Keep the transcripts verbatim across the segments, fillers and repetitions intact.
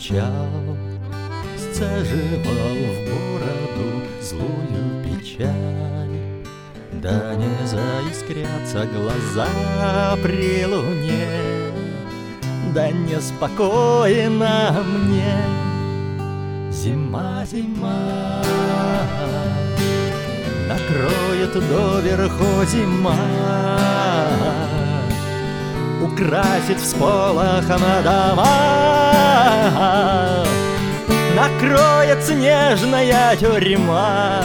печал, сцеживал в бороду злую печаль. Да не заискрятся глаза при луне, да неспокойно мне. Зима, зима, накроет доверху зима, украсит всполохом дома, накроет снежная тюрьма.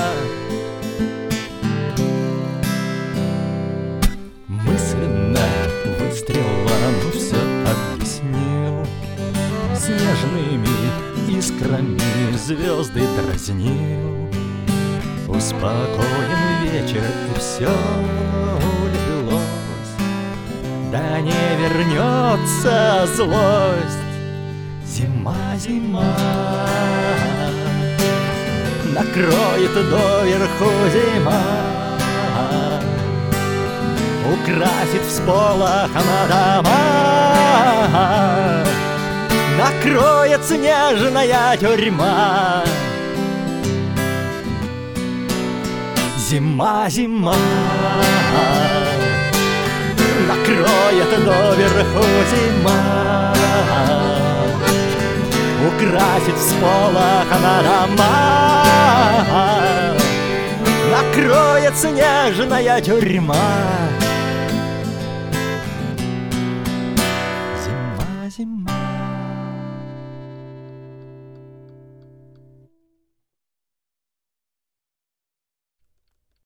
Мысленно выстрелом все объяснил, снежными искрами звезды дразнил. Успокоен вечер, и все улеглось, да не вернется злость. Зима, зима, накроет доверху зима, украсит всполохом дома, накроет снежная тюрьма. Зима, зима, накроет доверху зима, украсит всполохом дома, накроет снежная тюрьма. Зима, зима.